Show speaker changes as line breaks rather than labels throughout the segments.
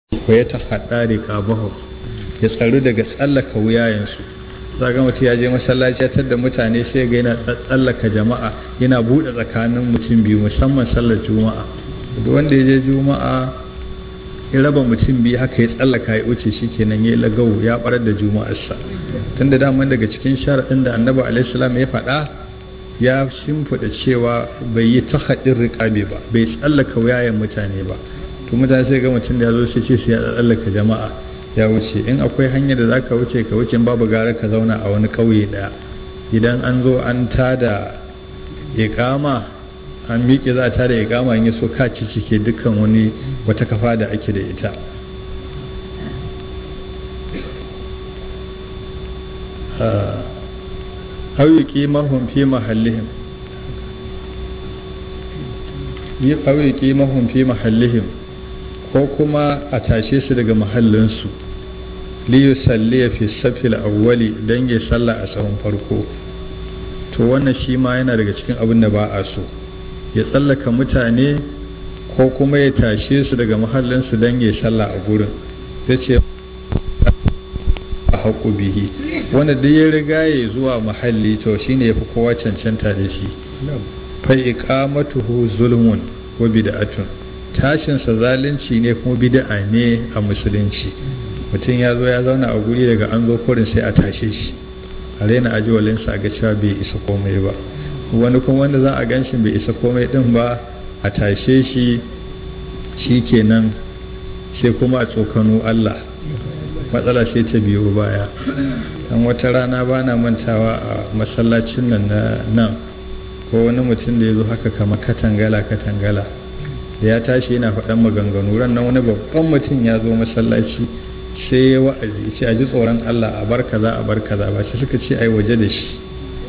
ko ya tahadda riqabahum ya tsaru daga tsallaka wuyayensu. Zaga mutum ya je masallaci ya tada mutane sai ga yana tsallaka jama'a, yana buɗe tsakanin mutum biyu, musamman sallar juma'a. Duk wanda ya je juma'a ya raba mutum biyu haka ya tsallaka ya wuce shikenan ya lagau ya barar da juma'arsa. Tunda dama daga cikin sharaɗin da Annabi alaihi salam ya faɗa, ya shimfiɗa cewa bai yi tahaddir riqabi ba, bai tsallaka wuyayen mutane ba. To mutane sai ga mutum da ya zo sai ce sai ya tsallaka jama'a ya wuce. In akwai hanyar da za ka wuce ka wuce, babu gara ka zauna a wani ƙauye ɗaya. Idan an zo an tada iƙama, an miƙe za a tada iƙama, in ya so ka cike dukkan wani wata kafa da ake da ita. Hau yi ƙimahun fi mahallihim, ko kuma a tashe su daga mahallinsu, liyu salliya fi safil awwali don ya salla a tsawon farko. To wannan shi ma yana daga cikin abin da ba a so, ya tsallaka mutane ko kuma ya tashe su daga mahallinsu don ya salla a gurin. Ya ce a haƙu bihi, wanda duk ya riga ya zuwa mahalli to shine ya fi kowa cancanta da shi. Fa iqamatuhu zulmun wa bid'atun, tashinsa zalunci ne kuma bid'a ne a musulunci. Mutum ya zo ya zauna a guri, daga an zo kurin sai a tashe shi, a raina ajiwalinsa a ga cewa bai isa komai ba. Wani kuma wanda za a gan shi bai isa komai din ba, a tashe shi kenan sai kuma a tsokano Allah, matsala sai ta biyo baya. Dan wata rana ba na mantawa a masallacin nan ko wani mutum da ya zo haka kamar katangala da ya tashi yana faɗan maganganu. Ran nan wani babban mutum ya zo masallaci sai ya wa'azi, ce a ji tsoron Allah, a bar kaza ba shi suka ce ai waje da shi.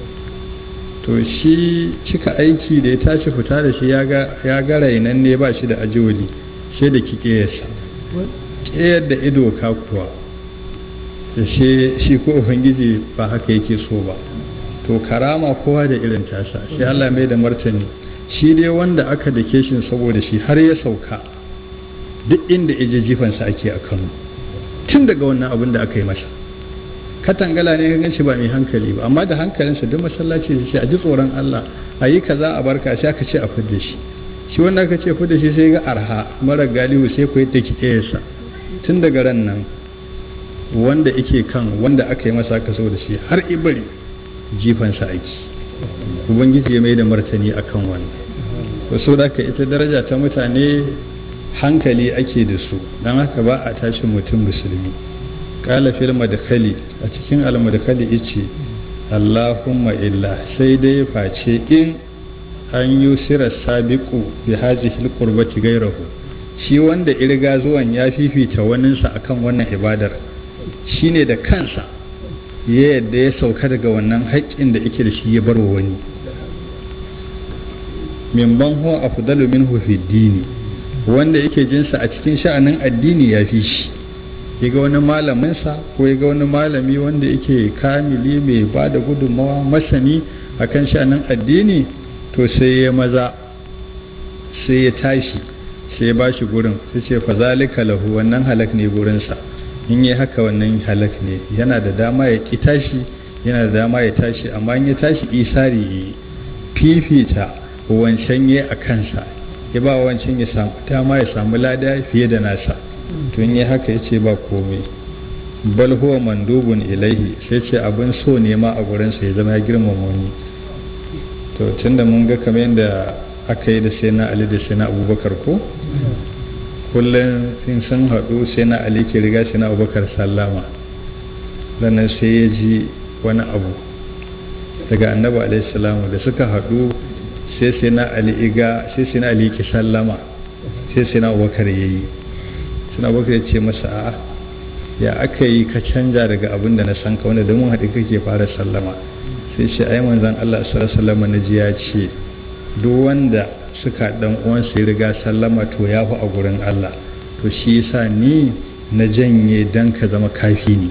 To shi cika aiki da ya tashi fita da shi ya ga rainan ne ba shi da ajiwali, sai da kikiyarsa ƙeyar da ido ka kuwa da shi ko ubangiji ba haka yake so ba. To karama kowa da irin tasa, sai Allah mai da martani. Shi dai wanda aka dake shi saboda shi har ya sauka, duk inda ije jifansa ake a Kano, tun daga wannan abin da aka yi masa. Katangala ne gan shi ba mai hankali ba, amma da hankalinsa duk masallaci ya ce a ji tsoron Allah, a yi kaza a barka, sai aka ce a fidda shi. Shi wanda aka ce fidda shi sai ga arha mara galihu, sai ku yadda kikiyarsa. Tun daga ran nan wanda ake kan wanda aka yi masa aka so da shi har ibari jifansa aiki. Ubangiji ya mai da martani akan wannan. Wasu da aka ita daraja ta mutane hankali ake da su, don haka ba a tashin mutum musulmi. Kala fil madkhali, a cikin al-madkhali yace Allahumma illa, sai dai face in an yusira sabiqu bi hadhihi al-qurbati ghayrahu, shi wanda irga zuwan ya fifita waninsa akan wannan ibadar, shine da kansa ya yadda ya sauka daga wannan haƙƙin da yake da shi ya barwa wani. Min ban huwa afdalu minhu fi dini, wanda yake jinsa a cikin sha'anin addini ya fi shi. Yaga wani malaminsa ko yaga wani malami wanda yake kamili mai ba da gudunmawa masani akan sha'anin addini, to sai ya maza sai ya tashi sai ya bashi gurin, sai ce fa zalika lahu, wannan halak ne gurinsa. In yi haka wannan halak ne, yana da dama ya ki tashi, yana da dama ya tashi, amma in ya tashi isari fifita wancan ya a kansa, ya ba wancan ya samu dama ya samu lada fiye da nasa. To in yi haka ya ce ba komai. Bal huwa mandubun ilaihi, sai ce abin so ne ma a gurinsa ya zama ya girmama wani. To tunda mun ga kamar yadda aka yi da sai na Ali da sai na Abubakar ko kullum in sun haɗu sai na Ali ke riga sai na Abubakar sallama. Sannan sai ya ji wani abu daga Annabi alaihi salamu, da suka haɗu sai na Ali ke sallama, sai na Abubakar yayi. Sai na Abubakar ya ce masa a'a, ya aka yi ka canja daga abin da na san ka, wanda da mun haɗu kake fara sallama. Sai ce ai manzon Allah sallallahu alaihi wasallam naji ya ce duk wanda suka dan uwansa ya riga sallama to ya fi a gurin Allah. To shi yasa ni na janye dan ka zama kafi ne.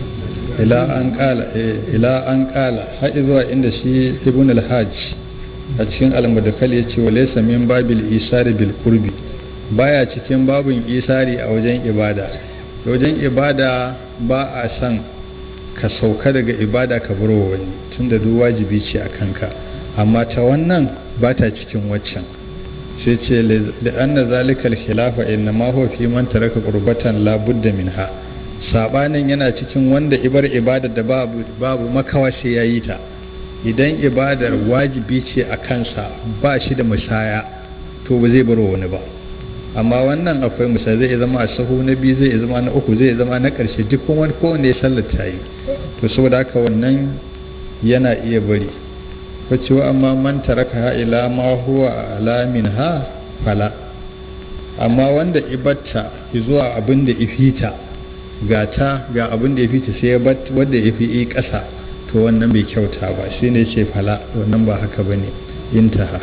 ila an kala har zuwa inda shi ibn al-hajj a cikin al-mudkhal yace wa laysa min babil isari bil qurbi, baya cikin babin isari a wajen ibada ba a san ka sauka daga ibada ka bar wani, tunda duk wajibi ce a kanka, amma ta wannan ba ta cikin waccan. sai ce da anna zalikal khilafa inna ma huwa fi man taraka qurbatan la budda minha, sabanin yana cikin wanda ibar ibadar da babu makawa sai yayi ta. Idan ibadar wajibi ce a kansa ba shi da musaya to ba zai bar wani ba, amma wannan akwai musaya, zai zama a sahu na biyu, zai zama na uku, zai zama na ƙarshe, duk wani kowanne ya sallar ta yi, to saboda haka wannan yana iya bari. wacce wa amma man taraka ila ma huwa ala minha fala, amma wanda ibatta zuwa abin da ifita ga abin da ifita sai wanda ifi ƙasa, to wannan bai kyauta ba, shine ce fala, wannan ba haka bane. Intaha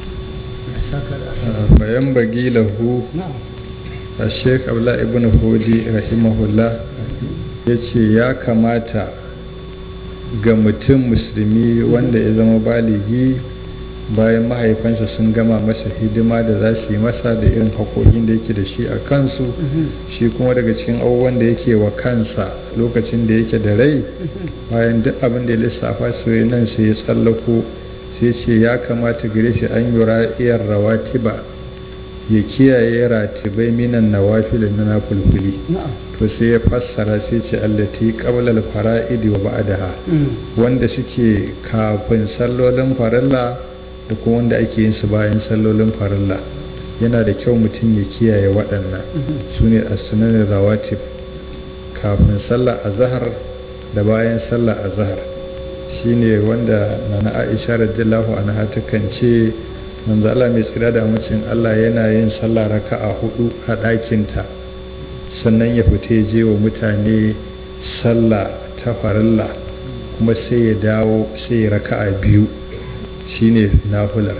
bayan bagi lahu a Sheikh Abdullah ibn Hudi rahimahullah yace ya kamata ga mutum musulmi wanda ya zama baligi, bayan mahaifansa sun gama masa hidima da za su yi masa da irin haƙoƙin da yake da shi a kansu, shi kuma daga cikin abubuwan da yake wa kansa lokacin da yake da rai, bayan duk abin da ya lissafa su nan sai ya tsallako, sai ce ya kamata gare shi an yi ra'iyar rawatiba, ya kiyaye ratibai minan nawafil na nafulfuli. to sai ya fassara sai ce allati qabla al-fara'id wa ba'daha, wanda suke kafin sallolin farilla da kuma wanda ake yin su bayan sallolin farilla. Yana da kyau mutum ya kiyaye waɗannan, sune as-sunan rawatib, kafin sallar azhar da bayan sallar azhar. shine wanda nana Aisha radiyallahu anha ta kance manzo Allah mai tsira da mucin Allah yana yin sallah raka'a 4 a ɗakinta, sannan ya fita ya je wa mutane sallah ta farilla, kuma sai ya dawo sai ya raka'a 2 shine nafilar,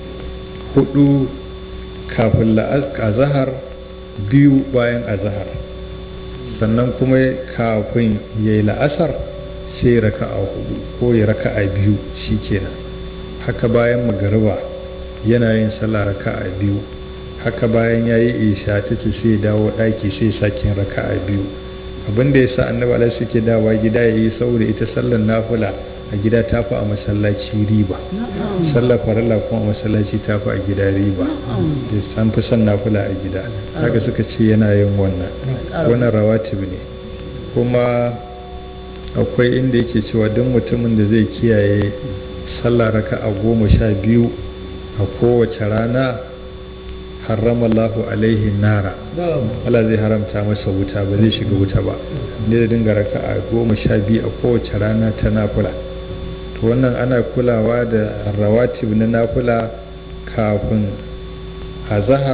4 kafin azhar 2 bayan azhar, sannan kuma kafin yayi la'asar sai raka'a 4 ko ya raka'a 2 shikenan. Haka bayan magariba yana yin sallah raka'a 2, haka bayan yayi isha tace sai dawo daki sai sakin raka'a 2. Abinda yasa annabi Allah suke dawowa gida yayi saboda ita sallar nafila a gida tafi a masallaci riba, sallar farilla kuma a masallaci tafi a gida riba, an fi son nafila a gida, haka suka ce yana yin wannan rawatib ne. Kuma akwai inda yake cewa duk mutumin da zai kiyaye sallah raka'a 12 a kowace rana, harrama Allahu alaihi nara, Allah zai haramta masa wuta, ba zai shiga wuta ba, ne da dinga raka'a 12 a kowace rana ta nafila. To wannan ana kulawa da rawatib na nafila kafin azhar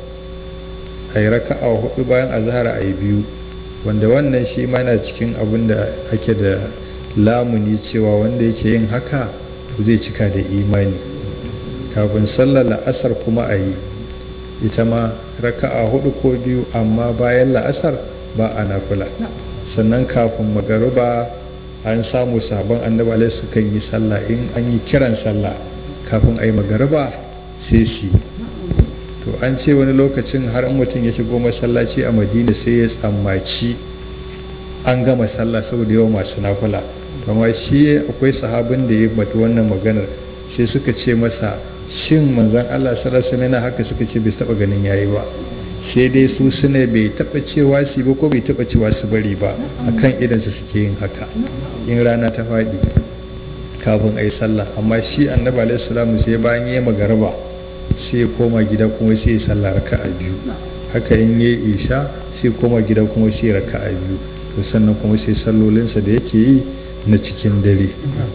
ayi raka'a 4, bayan azhar ayi 2, wanda wannan shi ma yana cikin abin da ake da lamuni cewa wanda yake yin haka zai cika da imani. Kafin sallar la'asar kuma a yi ita ma raka'a 4 ko 2, amma bayan la'asar ba a nafila. Sannan kafin magariba an samu sabon annabi alaihi sukan yi sallah, in an yi kiran sallah kafin a yi magariba sai shi. To an ce wani lokacin har mutum ya shigo masallaci a Madina sai ya tsammaci an gama sallah saboda yawa masu nafila, amma shi akwai sahabin da ya bata wannan maganar, sai suka ce masa shin manzon Allah sallallahu alaihi wasallam haka, suka ce bai taba ganin yayi ba, sai dai su sune bai taba cewa su ba ko bai taba cewa su bari ba, akan idan su suke yin haka in rana ta fadi kafin ayi sallah. Amma shi annabi alaihi salamu sai bayan yayi magariba sai ya koma gida kuma sai ya sallah raka'a 2, haka in yayi isha sai koma gida kuma sai raka'a 2, to sannan kuma sai sallolinsa da yake yi na cikin dare.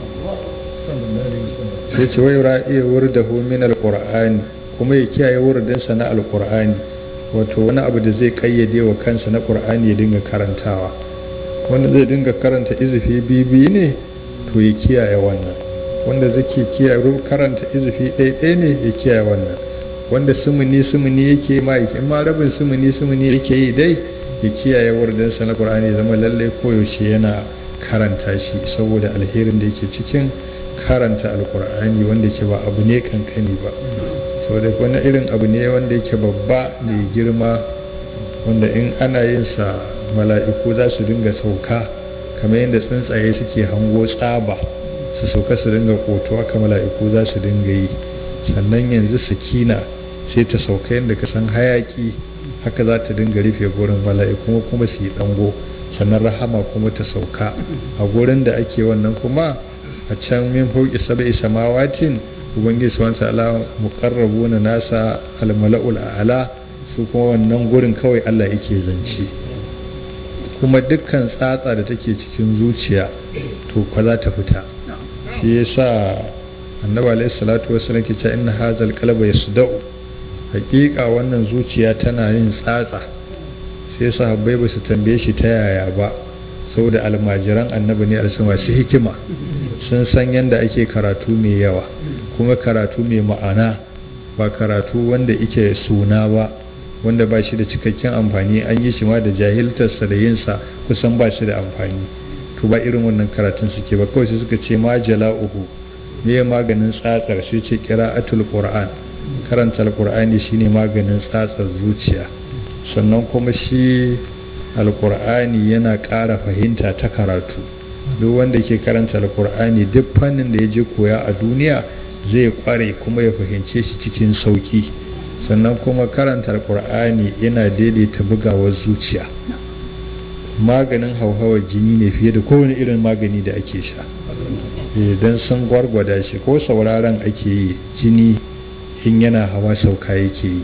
sai ce wai ra'iya wurdahu min alqur'ani, kuma ya kiyaye wurdinsa na alqur'ani, wato wani abu da zai kayyade wa kansa na qur'ani ya dinga karantawa. Wanda zai dinga karanta izifi bibi ne to ya kiyaye wannan, wanda zai kiyaye karanta izifi ɗaya ne ya kiyaye wannan, wanda sumuni yake ma yake, ma rabin sumuni yake yi dai ya kiyaye wurdinsa na qur'ani, zama lalle koyaushe yana karanta shi saboda alherin da yake cikin karanta alkur'ani wanda ke ba abu ne kankani ba, saboda wani irin abu ne wanda yake babba mai girma, wanda in ana yin sa mala'iku za su dinga sauka kamar yadda tsuntsaye suke hango tsaba su sauka su dinga koto, haka mala'iku za su dinga yi. Sannan yanzu sakina sai ta sauka yadda ka san hayaki, haka za ta dinga rufe gurin, mala'iku kuma su yi dango, sannan rahama kuma ta sauka a gurin da ake wannan. kuma a can min fauki sab'i samawatin ubangiji subhanahu ta'ala muqarrabuna nasa almala'ul a'la, su kuma wannan gurin kawai Allah yake zance. kuma dukkan tsatsa da take cikin zuciya to kwa za ta fita. shi yasa annabi alaihi salatu wasallam ke cewa inna hadzal qalba yasda'u, hakika wannan zuciya tana yin tsatsa. sai sahabbai ba su tambaye shi ta yaya ba, saboda almajiran annabi ne alsu masu hikima, sun san yadda ake karatu mai yawa, kuma karatu mai ma'ana, ba karatu wanda ike suna ba, wanda ba shi da cikakken amfani, an yi shi ma da jahiltarsa da yinsa kusan ba shi da amfani. to ba irin wannan karatun suke ba, kawai sai suka ce ma jala'uhu, me maganin tsatsar, sai ce qira'atul qur'an, karanta alqur'ani shine maganin tsatsar zuciya. sannan kuma shi alqur'ani yana ƙara fahimta ta karatu. duk wanda ke karanta alqur'ani duk fannin da ya je koya a duniya zai kware kuma ya fahimce shi cikin sauki. sannan kuma karanta alqur'ani yana daidaita bugawar zuciya, maganin hauhawar jini ne fiye da kowane irin magani da ake sha. don sun gwargwada shi, ko sauraron ake yi, jini in yana hawa sauka yake yi.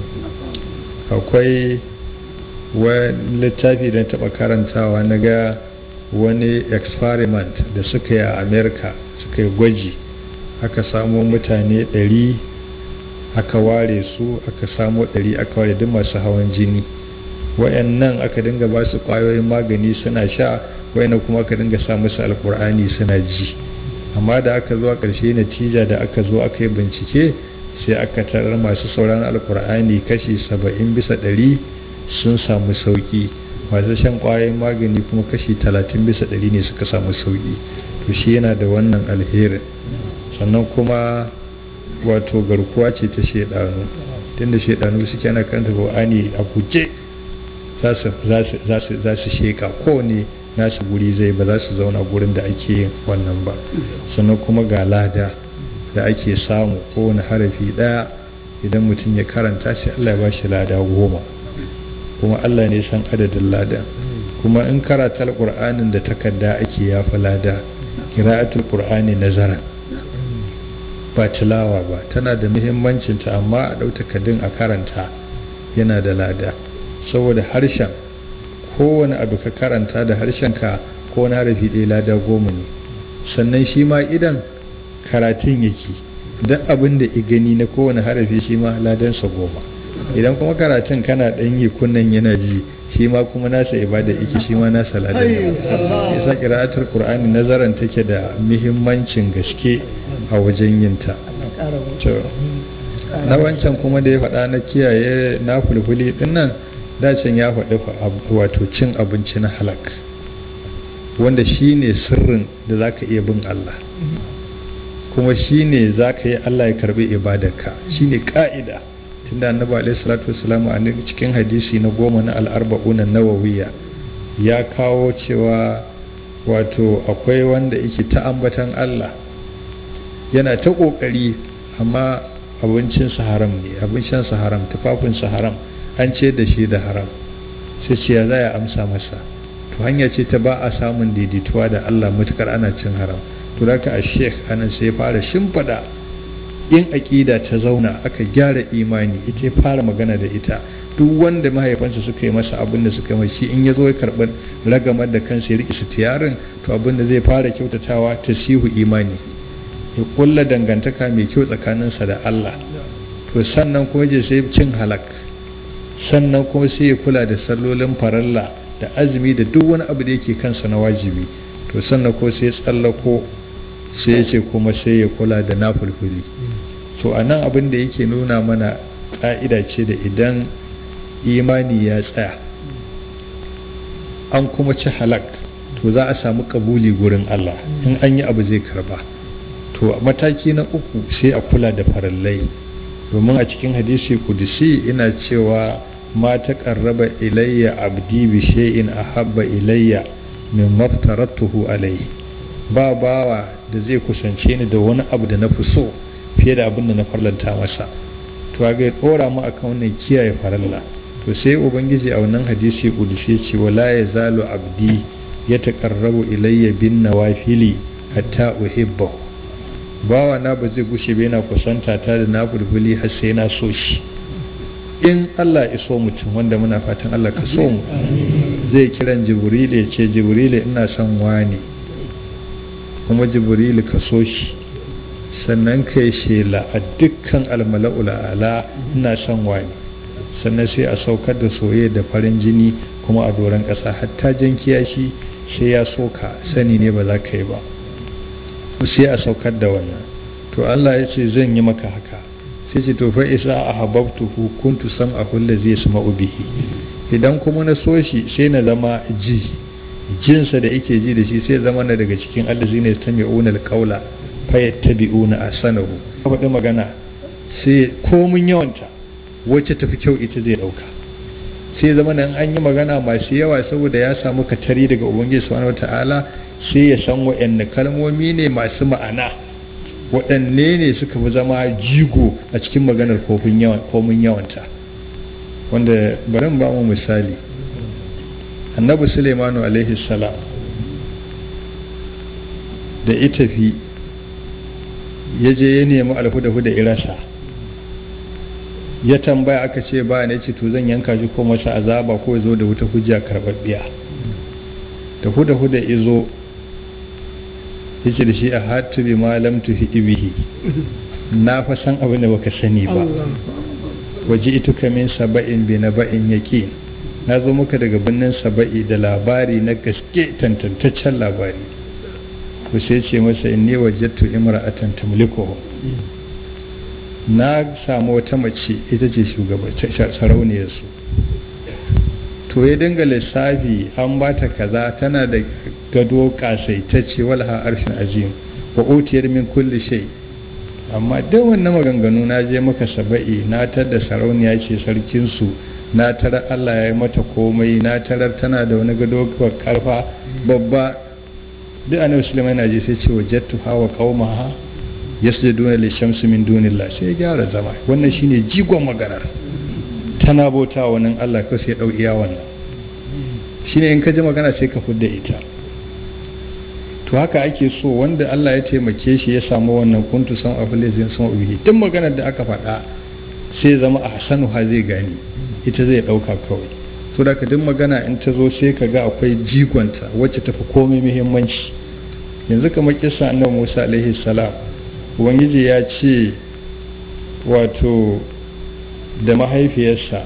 akwai wani littafi da taɓa karantawa, na ga wani experiment da suka yi a america, suka yi gwaji, aka samo mutane 100 aka ware su, aka samo 100 aka ware duk masu hawan jini. wayannan aka dinga ba su kwayoyin magani suna sha, wayannan kuma aka dinga sa musu alkur'ani suna ji. amma da aka zo a ƙarshe natija da aka zo aka yi bincike, sai aka tarar masu sauraron alkur'ani kashi 70% sun samu sauki, masu shan kwayoyin magani kuma kashi 30% ne suka samu sauki. to shi yana da wannan alherin. sannan kuma wato garkuwa ce ta shedanu, tunda shedanu suke ana karanta qur'ani a guje, za su sheka kowane nasu guri zai, ba za su zauna gurin da ake yin wannan ba. sannan kuma ga lada da ake samu, kowane harafi daya idan mutum ya karanta shi Allah ya ba shi lada 10, kuma Allah ne san adadin lada. kuma in karata alqur'anin da takarda ake yafa lada. qira'atul qur'ani nazaran, ba tilawa ba, tana da muhimmancinta, amma a ɗau takardun a karanta yana da lada. saboda harshen, kowane abu ka karanta da harshenka ko na harafi ɗaya lada 10 ne. sannan shi ma idan karatun yake, duk abin da gani na kowane harafi shi ma ladansa 10. idan kuma karatun kana ɗan yi kunnan yana ji, shi ma kuma nasa ibada yake, shi ma nasa ladan. yasa qira'atul qur'ani nazaran take da muhimmancin gaske a wajen yinta. na wancan kuma da ya faɗa na kiyaye na fulfuli dinnan, dacin ya faɗi wato cin abinci na halak, wanda shi ne sirrin da za ka iya bin Allah, kuma shi ne za ka yi Allah ya karbi ibadarka, shi ne ƙa'ida. tunda annabi alaihi salatu wasalam a cikin hadisi na 10 na al-arba'un an-nawawiyya ya kawo cewa wato akwai wanda yake ta ambatan Allah, yana ta kokari, amma abincinsa haram ne, abincinsa haram, tufafinsa haram, an ce da shi da haram. sai ce ya za ya amsa masa? to hanya ce ta ba a samun daidaituwa da Allah matukar ana cin haram. to da ka a sheikh anan sai ya fara shimfada in aƙida ta zauna, aka gyara imani, ita ya fara magana da ita. duk wanda mahaifansa suka yi masa abin da suka mai, shi in ya zo ya karɓar ragamar da kansa ya riƙe su tiyarin, to abin da zai fara kyautatawa ta sihu imani, ya kulla dangantaka mai kyau tsakaninsa da Allah. to sannan kuma je sai cin halak, sannan kuma sai ya kula da sallolin faralla da azumi da duk wani abu da yake kansa na wajibi. to sannan ko sai tsallako, sai ya ce kuma sai ya kula da nafulfuli. to a nan abin da yake nuna mana ƙa'ida ce da idan imani ya tsaya an kuma ci halak, to za a samu kabuli gurin Allah, in an yi abu zai karba. to mataki na uku sai a kula da farallai, domin a cikin hadisi kudusi ina cewa ma taqarraba ilayya abdi bi shay'in ahabba ilayya min maftaratuhu alayhi, ba bawa da zai kusance ni da wani abu da na fi so fiye da abin da na farlanta masa. to ga dora mu akan wannan kiyaye faralla. to sai ubangiji a wannan hadisi kudusi ce wala yazalu abdi yataqarrabu ilayya bin nawafili hatta uhibbahu, bawa na ba zai gushe ba yana kusanta ta da nafulfuli har sai na so shi. in Allah ya so mutum, wanda muna fatan Allah ka so mu, zai kiran jibrilu ya ce jibrilu ina son wani, kuma jibrilu ka so shi, sannan kai shela a dukkan almala'ul ala ina son wani, sannan sai a saukar da soyayya da farin jini kuma a doron ƙasa hatta jan kiyashi sai ya soka, sani ne ba za ka yi ba, sai a saukar da wannan. to Allah ya ce zan yi maka haka, sai ce to fa isa ahabbtuhu kuntu sam'ahu allazi yasma'u bihi, idan kuma na so shi sai na zama jinsa da yake ji da shi sai zama na daga cikin allazina yastami'una alqawla fayattabi'una ahsanahu. faɗi magana sai komun yawanta wacce tafi kyau ita zai dauka, sai zama nan an yi magana masu yawa saboda ya samu katari daga ubangiji subhanahu wata'ala, sai ya san waɗanne kalmomi ne masu ma'ana, waɗanne ne suka fi zama jigo a cikin maganar komin yawanta. wanda bari ba mu misali, annabi Sulaimanu alaihi salam da ita fi ya je ya nemi alhuda-huda irasa, ya tambaya aka ce ba ne, ce to zan yanka shi ko masa azaba ko zo da wuta hujja karɓaɓɓiya. da huda-huda izo yace da shi a hatu bi malam tuhi ibihi, na fa san abin da baka sani ba, waje ituka min saba'in bi naba'in yaqin, na zo muka daga birnin saba'i da labari na gaske tantantaccen labari. to sai ce masa inni wajadtu imra'atan tamlikuhu, na samu wata mace ita ce sarauniyar su. to ya dinga lissafi, an bata kaza, tana da gado kasaitacce, walha arshin azim wa utiyar min kulli shay. amma duk wannan maganganu na je maka saba'i, na tada sarauniya ce sarkin su, na tara Allah ya yi mata komai, na tarar tana da wani gado karfa babba. duk annabi Sulaiman na je sai ce wajadtu hawa qaumaha yasjuduna lishamsi min dunillah, sai ya gyara zama. wannan shine jigon maganar, tana bauta wa nan Allah ko sai ya dau iya wannan, shine in ka ji magana sai ka fudda ita. to haka ake so wanda Allah ya taimake shi ya samu wannan kuntu san aflazin san ubi, duk maganar da aka faɗa sai zama a hasanu ha zai gani, ita zai ɗauka kawai. so da ka duk magana in ta zo sai ka ga akwai jigonta wacce tafi komai muhimmanci. yanzu kamar kissa annabi Musa alaihi salam, ubangiji ya ce wato da mahaifiyarsa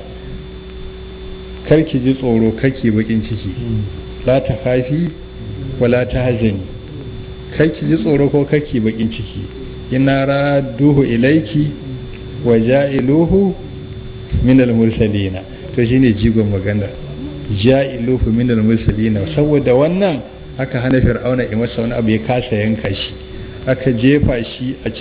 karki ji tsoro, kake bakin ciki, la ta khafi wala ta hazani, karki ji tsoro ko kake bakin ciki, ina raduhu ilaiki wa ja'iluhu min al-mursalina. to shine jigon magana, ja'iluhu min al-mursalina. saboda wannan aka hana fir'auna ya masa wani abu ya kasa yanka shi, aka jefa shi a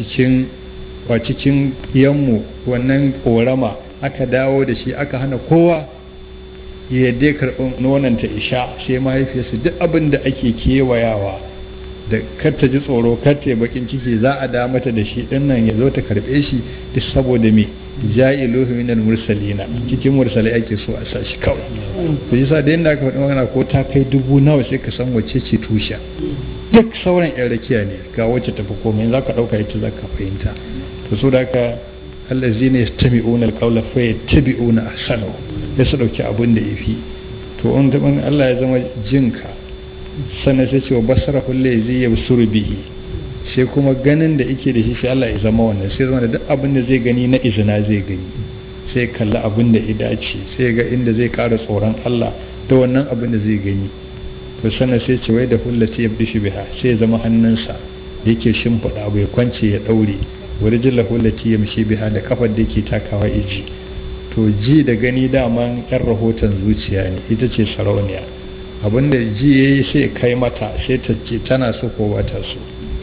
cikin yammu wannan korama, aka dawo da shi, aka hana kowa ya yadda karɓar nonon ta isha, sai mahaifiyarsa duk abin da ake kewayawa da kar ta ji tsoro, kar ta yi bakin ciki, za a da mata da shi dinnan ya zo ta karɓe shi, duk saboda me ja'iluhu minal mursalina, cikin mursalai ake so a sa shi kawai. to yasa da yanda aka faɗi magana ko ta kai 1000 sai ka san wacce ce tusha, duk sauran yan rakiya ne, ga wacce tafi komai za ka ɗauka ita za ka fahimta. to so da haka allazina yastami'una alqawla fa yattabi'una ahsanahu, ya su dauki abin da yafi. to on da Allah ya zama jinka, sannan sai ce wa basarahu allazi yabsuru bihi, sai kuma ganin da yake da shi sai Allah ya zama wannan, sai zama da duk abin da zai gani na izina zai gani, sai kalla abin da ya dace, sai ga inda zai ƙara tsoron Allah da wannan abin da zai gani. to sannan sai ce wai da hullati yabdishi biha, sai ya zama hannunsa yake shimfiɗa abu ya kwance ya ɗaure, wani jilla hullati yamshi biha, da kafar da yake takawa iji. to ji da gani daman yan rahoton zuciya ne, ita ce sarauniya, abinda ji ya yi sai kai mata sai ta ce tana so ko ba ta so.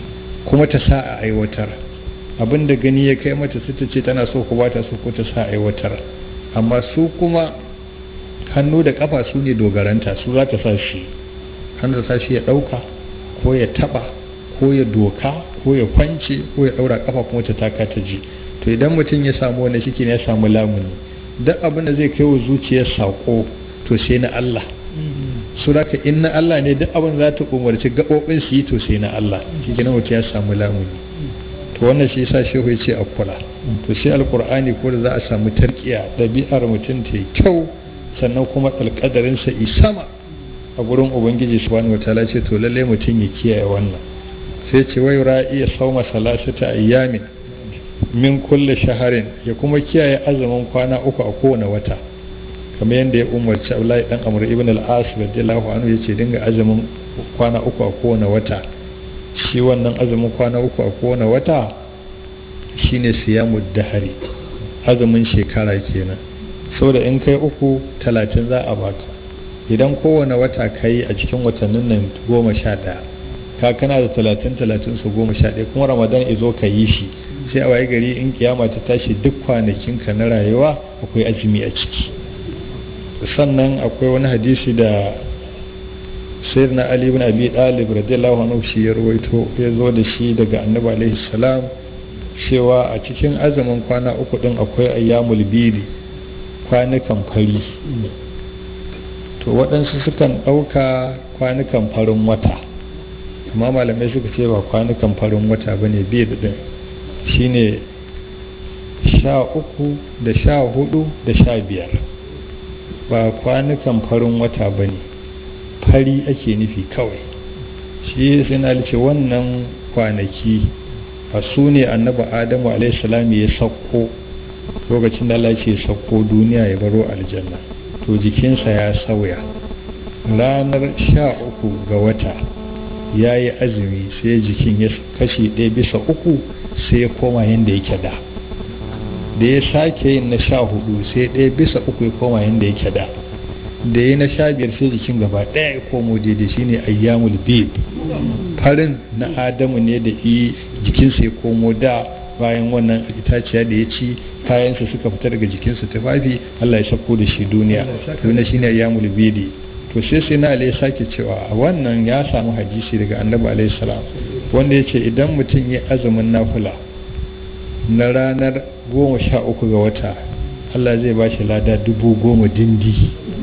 kuma ta sa a aiwatar. Abin da gani ya kai mata sai ta ce tana so ko ba ta so, ko ta sa a aiwatar. Amma su kuma hannu da kafa su ne dogaranta, su za ta sa shi, hannu ta sa shi ya ɗauka ko ya taɓa ko ya doka ko ya kwance ko ya ɗaura kafa kuma ta taka ta ji. To idan mutum ya samu wani shi ya samu lamuni, duk abin da zai kai wa zuciyar saƙo to sai na Allah. Su raka in na Allah ne duk abin za ta umarci gaɓoɓin su yi to sai na Allah, shi ke mutum ya samu lamuni. To wannan shi yasa shehu ya ce a kula. To sai alkur'ani ko da za a samu tarkiya, ɗabi'ar mutum ta yi kyau, sannan kuma alƙadarinsa yi sama a gurin ubangiji subhanahu wataala, ce to lalle mutum ya kiyaye wannan. Sai ce wai ra'iya sauma salasata ayyamin min kulle shaharin, ya kuma kiyaye azumin kwana uku a kowane wata, kamar yadda ya umarci Abdullahi dan Amr ibn al-As radiyallahu anhu, yace dinga azumin kwana uku a kowane wata. Shi wannan azumin kwana uku a kowane wata shine siyamud dahari, azumin shekara kenan. Saboda in kai 30 za a baka, idan kowane wata kai a cikin watannin nan 11 ka kana da 30 su 11, kuma Ramadan izo ka yi shi, sai a waye gari in kiyama ta tashi duk kwanakinka na rayuwa akwai azumi a ciki. Sannan akwai wani hadisi da sayyidina Ali ibn Abi Talib radiyallahu anhu shi ya rawaito, ya zo da shi daga Annabi alaihi salam, cewa a cikin azumin kwana uku din akwai ayyamul bidi, kwanukan fari. To waɗansu sukan ɗauka kwanukan farin wata, amma malamai suka ce ba kwanukan farin wata bane, bidi din shine 13 da 14 da 15, ba kwanukan farin wata bane, fari ake nufi kawai. Shi sai na ce wannan kwanaki a su ne annabi Adamu alaihissalam ya sauko lokacin da Allah ce sauko duniya ya baro aljanna, to jikinsa ya sauya. Ranar 13 ga wata ya yi azumi, sai jikin ya kashi 1/3 sai ya koma yadda yake da ya sake yin na 14 sai 1/3 ya koma yadda yake da ya na 15 sai jikin gaba ɗaya ya komo daidai, shine ayyamul bid. Farin na Adamu ne da jikinsa ya komo da, bayan wannan itaciya da ya ci kayansa suka fita daga jikinsa tufafi, Allah ya sako da shi duniya, duniya shine ayyamul bid. To sai na Ali ya sake cewa a wannan ya samu hadisi daga Annabi alaihi salam, wanda ya ce idan mutum ya azumin nafila na ranar 13 ga wata, Allah zai ba shi lada 10,000 dindi.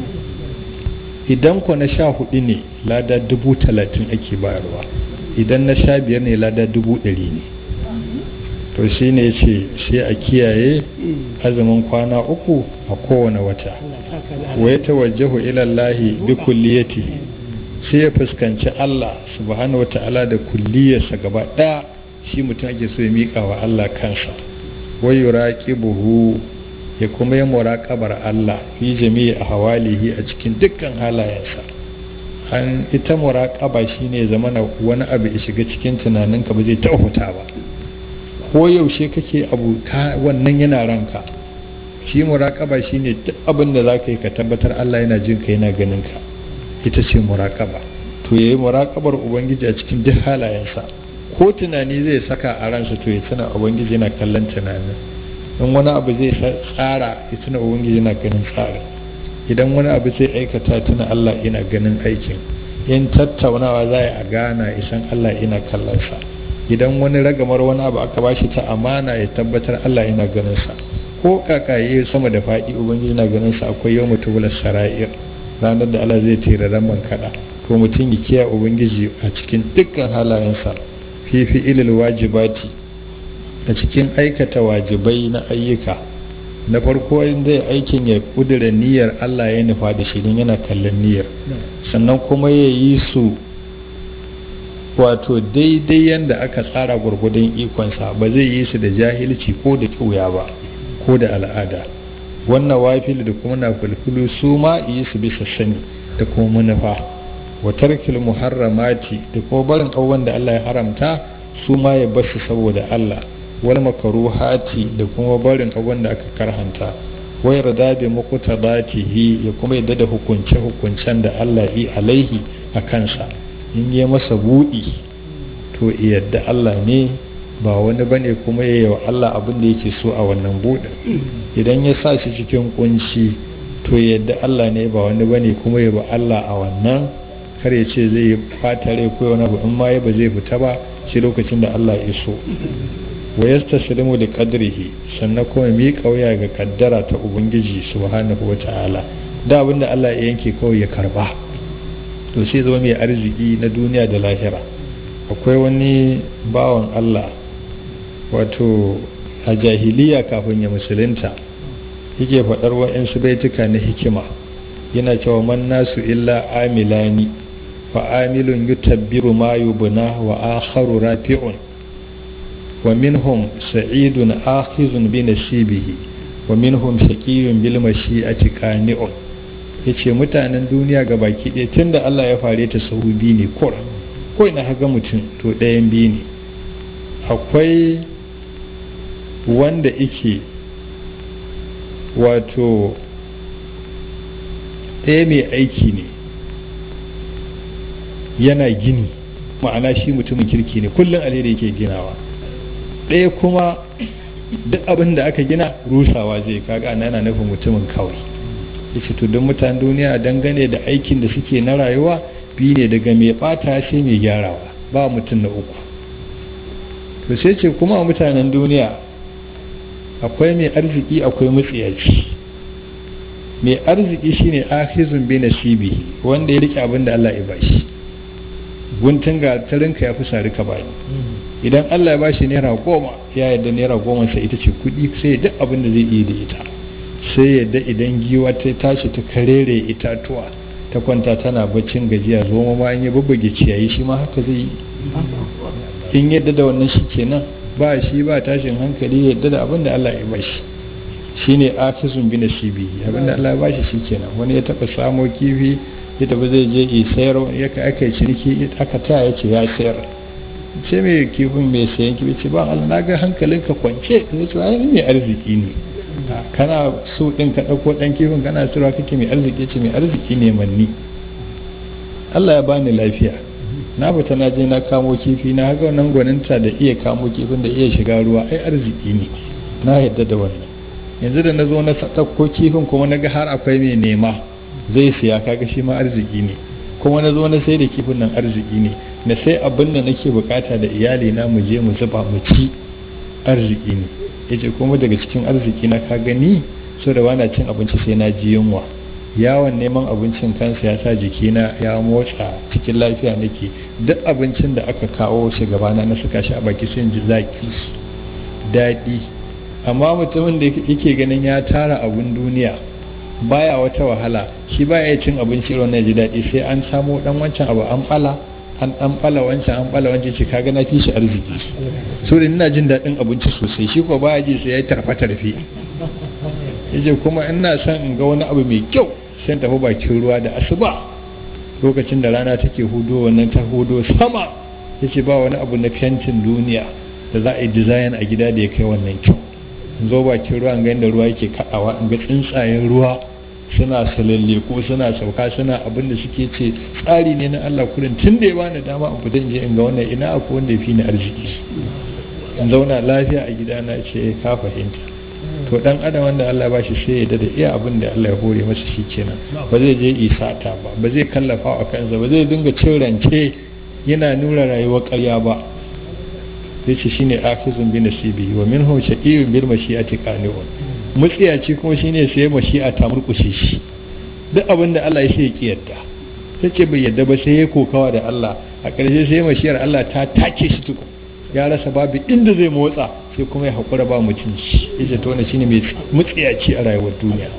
Idan ko na 14 ne lada 30,000 ake bayarwa, idan na 15 ne lada 100,000 ne. To shi ne ce sai a kiyaye azumin kwana uku a kowane wata. Wa ya tawajjahu ila Allah bi kulliyati, sai ya fuskanci Allah subhanahu wata'ala da kulliyarsa gaba ɗaya. Shi mutum ake so ya miƙa wa Allah kansa. Wa yuraqibuhu, ya kuma yi muraƙabar Allah fi jami'i ahwalihi, a cikin dukkan halayensa. Ita muraƙaba shine zamana wani abu ya shiga cikin tunaninka ba zai taɓa fita ba, ko yaushe kake abu wannan yana ranka. Shi muraƙaba shine duk abin da zaka yi ka tabbatar Allah yana jin ka, yana ganin ka, ita ce muraƙaba. To yayi muraƙabar ubangiji a cikin duk halayensa, ko tunani zai saka a ransa to ya tuna ubangiji yana kallon tunanin. In wani abu zai tsara ya tuna ubangiji yana ganin tsarin, idan wani abu zai aikata tuna Allah yana ganin aikin. In tattaunawa za a gana isan Allah yana kallon sa. Idan wani ragamar wani abu aka bashi ta amana ya tabbatar Allah yana ganin sa. Ko kakaye sama da faɗi ubangiji yana ganin sa. Akwai yau mutubular sara'ir, ranar da Allah zai tera ramban kada. To mutum ya kiyaye ubangiji a cikin dukkan halayensa, fi ilil wajibati, a cikin aikata wajibai na ayyuka. Na farko in zai aikin ya kudura niyyar Allah ya nufa da shi, don yana kallon niyyar. Sannan kuma ya yi su wato daidai yadda aka tsara gwargwadon ikonsa, ba zai yi su da jahilci ko da ƙuya ba ko da al'ada. Wannan wafil da kuma na fulfulu su ma yi su bisa sani da kuma manufa. Wa tarkil muharramati, da kuma barin abubuwan da Allah ya haramta su ma ya basu saboda Allah. Wal makruhati, da kuma barin abubuwan da aka karhanta. Wa yarda bi muqtadatihi, ya kuma yadda da hukunce-hukuncen da Allah yi alaihi a kansa. In yi masa buɗi to yadda Allah ne ba wani bane kuma ya yi wa Allah abin da yake so a wannan buɗin. Idan ya sa shi cikin kunci to yadda Allah ne ba wani bane kuma ya ba Allah a wannan, kar ya ce zai fata rai ko wani abu, in ma ya ba zai fita ba shi lokacin da Allah ya so. Wa yastaslimu li qadrihi, sannan kuma mi kauya ga kaddara ta ubangiji subhanahu wata'ala. Da abinda Allah ya yanke kawai ya karba, to sai zama mai arziki na duniya da lahira. Akwai wani bawan Allah, wato a jahiliya kafin ya musulunta, yake faɗar wa'yansu baituka na hikima, yana cewa man nasu illa amilani fa amilun yutabbiru ma yubna wa akharu rafi'un wa minhum sa'idun akhizun bi nasibihi wa minhum shaqiyyun bil mashi'ati qani'un. Yace mutanen duniya ga baki ɗaya tunda Allah ya fare ta sau biyu ne ko ina haga mutum to ɗayan biyu ne. Akwai wanda ike wato ɗaya mai aiki ne yana gini, ma'ana shi mutumin kirki ne kullum alheri yake ginawa. Ɗaya kuma duk abin da aka gina rusawa zai, kaga ana yana nufin mutumin kawai. Yace to don mutanen duniya dangane da aikin da suke na rayuwa biyu ne, daga mai bata sai mai gyarawa, ba mutum na uku. To sai ce kuma mutanen duniya akwai mai arziki akwai matsiyaci. Mai arziki shine akhizun bi nasibihi, wanda ya rike abin da Allah ya bashi. Guntun ga tarinka ya fi sari ka bani. Idan Allah ya bashi naira 10, ya yadda naira 10 sai ita ce kuɗi, sai duk abin da zai yi da ita. Sai yadda idan giwa ta tashi ta karere itatuwa ta kwanta tana baccin gajiya, zo ma in ya bubbuge ciyayi shi ma haka zai yi. In yadda da wannan shi kenan, ba shi ba tashin hankali, yadda da abin da Allah ya bashi. Shine akizun bi nasibi, abin da Allah ya bashi shi kenan. Wani ya taba samo kifi ya tafi zai je yi sayar, ya aka yi ciniki aka taya ya ce ya sayar. Ce mai kifin mai sayan kifi ce ba Allah na ga hankalinka kwance, ya ce ai mai arziki ne. Kana so din ka dauko dan kifin kana sura kake mai arziki, ce mai arziki ne manni. Allah ya bani lafiya, na fita na je na kamo kifi, na ga wannan gwaninta da iya kamo kifin da iya shiga ruwa, ai arziki ne, na yadda da wannan. Yanzu da na zo na ɗauko kifin kuma na ga har akwai mai nema zai siya, kaga shi ma arziki ne. Kuma na zo na sai da kifin nan arziki ne, na sai abin da nake bukata da iyali na mu je mu zuba mu ci, arziki ne. Yace kuma daga cikin arziki na ka gani, so da bana cin abinci sai na ji yunwa, yawon neman abincin kansa ya sa jikina ya motsa, cikin lafiya nake. Duk abincin da aka kawo shi gabana na saka shi a baki sai ji zaki daɗi. Amma mutumin da yake ganin ya tara abun duniya baya wata wahala, shi baya cin abinci irin na ji daɗi, sai an samu dan wancan abu an bala wancan an bala wancan, ce kaga na fi shi arziki. So da ina jin daɗin abinci sosai, shi ko baya ji sai ya tarfe. Yace kuma ina son in ga wani abu mai kyau sai tafi bakin ruwa da asuba lokacin da rana take hudo, wannan ta hudo sama. Yace ba wani abu na fentin duniya da za a yi design a gida da ya kai wannan kyau. In zo bakin ruwa in ga inda ruwa yake kaɗawa, in ga tsuntsayen ruwa suna salalle ko suna sauka suna abin da suke ce tsari ne na Allah kurin, tun da ya bani dama in fita in je in ga wannan, ina akwai wanda ya fi ni arziki. In zauna lafiya a gida na ce ka fahimta. To dan adam wanda Allah ba shi sai ya da iya abin da Allah ya hore masa shi kenan, ba zai je isata ba zai kallafa a kansa ba, zai dinga cin rance yana nuna rayuwar ƙarya ba. Yace shine akhizun bi nasibi wa minhum shaqiyyun bil mashi'ati qani'un. Mutsiyaci kuma shine sai mashi'a ta murkushe shi, duk abin da Allah ya sai ya kiyarda, yace bai yadda ba sai ya kokawa da Allah, a ƙarshe sai mashiyar Allah ta take shi tuku, ya rasa babu inda zai motsa, sai kuma ya haƙura ba mutum shi. Yace to wannan shine mai mutsiyaci a rayuwar duniya.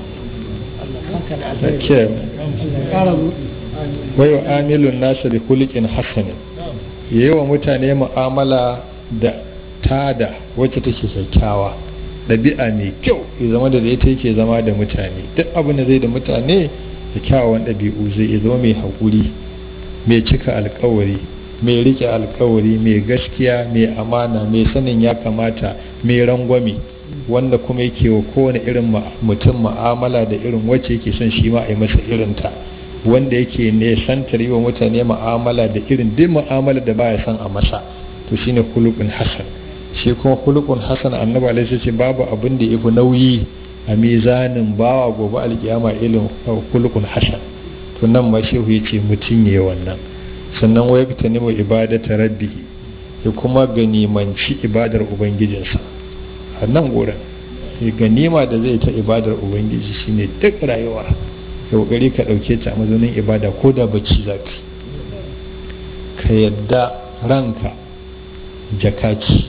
Wayo amilun nasa bi khuliqin hasanin, yayi wa mutane mu'amala da tada wacce take kyakkyawa, ɗabi'a mai kyau, ya zama da ita yake zama da mutane. Duk abin da zai da mutane da kyawawan ɗabi'u zai zama mai haƙuri, mai cika alƙawari, mai riƙe alƙawari, mai gaskiya, mai amana, mai sanin ya kamata, mai rangwame, wanda kuma yake wa kowane irin mutum mu'amala da irin wacce yake son shi ma a yi masa irinta, wanda yake ne santar yi wa mutane mu'amala da irin duk mu'amala da baya son a masa. to shine khuluqun hasan. Shi kuma khuluqun hasan annabi alaihi ce babu abin da yafi nauyi a mizanin bawa gobe alkiyama ilin khuluqun hasan. To nan ma shehu yace mutun yayi wannan. Sannan waya ta nemo ibadata rabbihi ya kuma ganimanci ibadar ubangijinsa. A nan gurin ganima da zai ta ibadar ubangiji shine duk rayuwar ka kokari ka dauke ta a mazaunin ibada ko da bacci zaka ka yadda ranka jakaci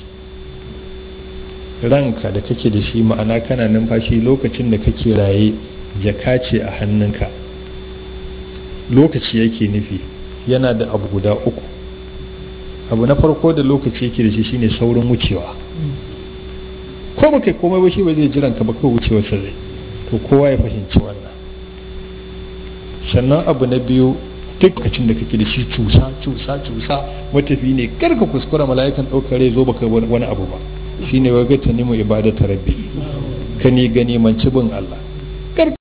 ranka da kake da shi ma'ana kana numfashi lokacin da kake raye jakaci a hannunka lokaci yake nufi yana da abu guda uku. Abu na farko da lokaci yake da shi shine saurin wucewa ko ba kai komai ba shi ba zai jiran ka ba kai wucewar sa zai to kowa ya fahimci wannan. Sannan abu na biyu duk lokacin da kake da shi cusa matafi ne karka kuskura mala'ikan ɗaukar rai zo baka wani abu ba shine waga ta nemo ibadatu rabbi ka ni gani manci bin Allah